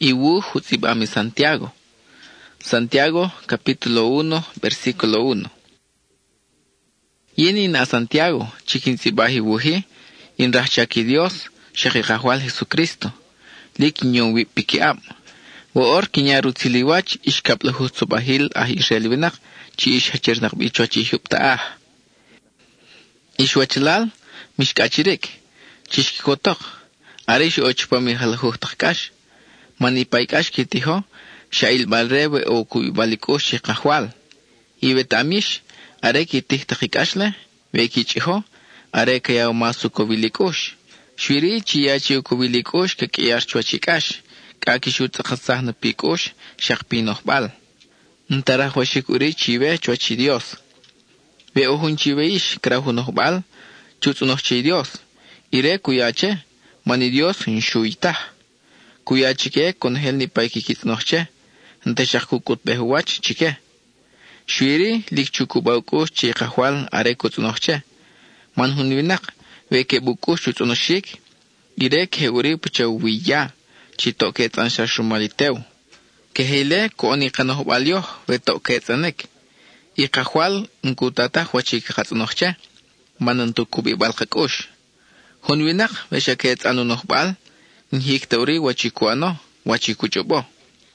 Iwu Hutzibami Santiago. Santiago, capítulo 1, versículo 1. Yeni na Santiago, chiquinzibahi wuhi, in rachaki Dios, shekikahwal Jesucristo. Likinyon wipikiab. Woor kinyaru tiliwach, ishkapla hutzubahil Israel winak, chi ishhachernak bichochi huptaah. Ishwachlal, mishkachirik, chishkikotok, arish ochpami halhuhtakash. Manipaikash kitiho, shail balrewe o kuibalikosh shikahwal. Iwe tamish, are kitihtakikashle, vekichiho, are kaya masu kovilikosh. Shwiri chiyachi kovilikosh kakiyar chwachikash, kakishut sakasahna pikosh, shakpinohbal. Ntarahwashik uri chive chwachi Dios. Ve ohun chive ish krahunohbal, chutsunohchi Dios. Ire kuyache, mani Dios nshuitah. Kuyachike con hel ni paikikitnoche, nteshakukut behuach chike. Shwiri likchukubaukush chikahwal arekutnoche. Manhunwinak, veke bukush chutnoshik, irek heuri puchawiya, chitoket anshashumalitew. Kehile kooni kanohbalyo, vetoketzanek. Ikahwal nkutata huachikatnoche, manantukubi balkakush. Hunwinak veshaket anunohbal, Nhik tauri wachikuano, wachikuchobo.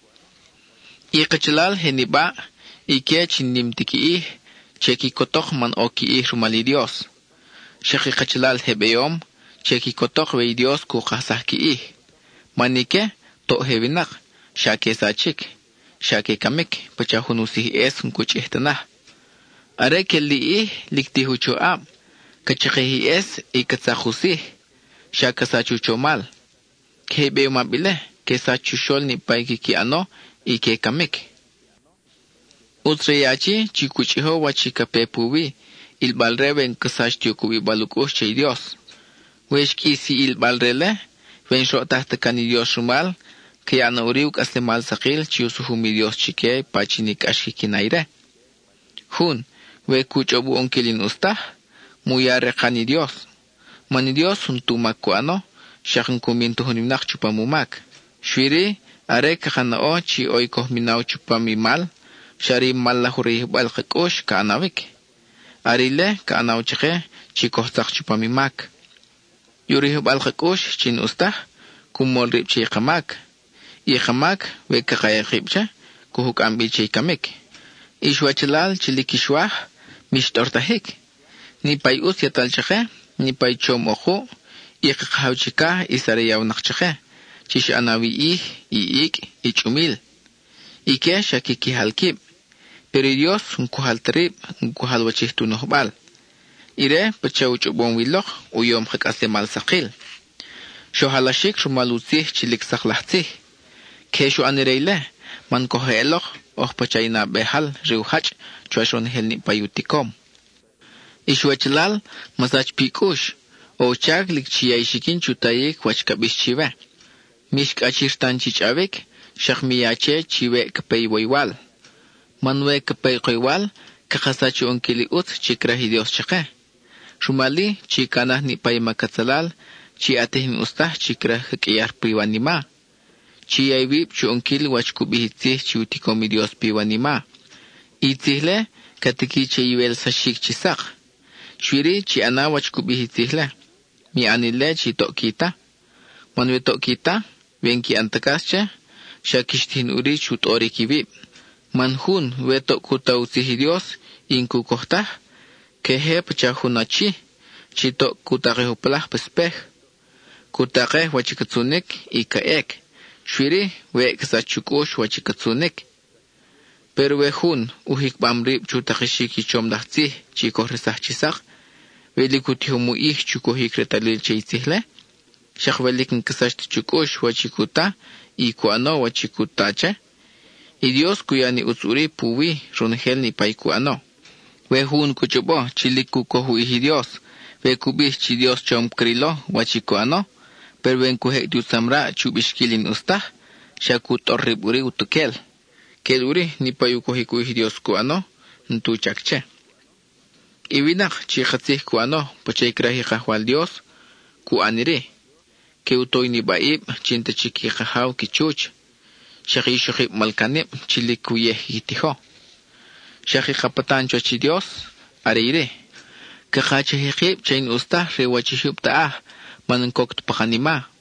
Ikachalal heniba, ike chinimtiki cheki kotok man oki rumali Dios. Shaki kachalal hebeyom, cheki kotok vei Dios kukasaki Manike, to hevinak, shake sachik, shake kamik, pachahunusi es nkuchihtana. Are kelli liktihucho ab, kachakehi es ikatsahusi, shakasachuchomal. Kebe mabile, que sachushol ni paikiki ano, y que kamik. Utreyachi, chikuchiho wachikape puwi, il balrebe en kasashtio kubi balukosh chay Dios. Weshki si il balrele, ven shotahtakani Dios rumal, que ana uriuk asle mal sakil, chiusuhumi Dios chike, pachinik ashkikinaire. Hun, we kuchobu onkilin ustah, muyare kani Dios. Mani Dios un tumakuano, Shakun kumintu huninak chupamumak. Shwiri, are kakanao chi oikoh minao chupamimal, shari malahuri balkakosh kaanawik. Arile kaanao chike, chikohtak chupamimak. Yuri balkakosh chin ustah, kumol rip chi kamak. Ikamak, we kakaya ripcha, kuhuk ambil chi kamik. Ishwachalal chilikishwah, mishtortahik. Ni pay us yatal chike, ni pay chom ojo, Ikakahawchika isareyaw nakchake. Chish anawi iik, ichumil. Ike shakiki halkib. Pero Dios nkuhaltrib, nkuhalwachihtu nohbal. Ire pachawchubon wilok, uyom hekase mal sakil. Shohalashik rumaluzih chilik saklahtih. Kesho anireyle, man kohelok, pachayna behal, riuhach, chuashon helni payutikom. Ishwachalal, masach pikush. O chaglik chiyaishikin chutayik wachkabish chive. Mishk achirtan chichavik, shakmiyache chive kapay waywal. Manwe kapay qaywal, kakasachi onkili ut chikrahi Dios chake. Shumali, chikanah ni pay makatsalal, chi atehim ustah chikrah kakiyar piwanima. Chiyaywib chu onkil wachkubihitsih chiutikomi Dios piwanima. Itzihle, katiki chaywel sashik chisak. Shwiri chi ana wachkubihitsile. Mi anile chi tokita. Manwe tokita, venki antakasche, shakishtin uri chut ori kibib. Manhun we tokuta usihi Dios, inku kohta, kehe pachahunachi, chi tokuta rehuplah pespeh. Kutake wachikatsunik, ikaek. Shwiri we kasachukosh wachikatsunik. Pero we hun, uhik bamrib chutakishiki chomdahtzih, chi kohresah chisak, Velikutihumu chukuhik retalil chayzihle. Shakvelik nkasasht chukush wachikuta y kuano wachikutache. Y Dios kuyani utsuri puwi runhel ni paikuano. Wehun kuchubo chiliku kohu ihi Dios. Vekubih chi Dios chom krilo wachikuano. Pero ven kuhek diusamra chubishkilin ustah. Shakut orriburi utukel. Keluri ni payukohiku ihi Dios kuano. Ntu chakche. Iwinak chikhatsih kuano, pachaykrahi kahwal Dios, ku anire, que utoy ni baib, chinta chiki kahaw kichuch, Shaki shukip malkanip chilikuyeh itiho. Shaki kapatan chochi Dios, arire. Kakachihikip chain ustah rewachihip taah, manankok pakanima.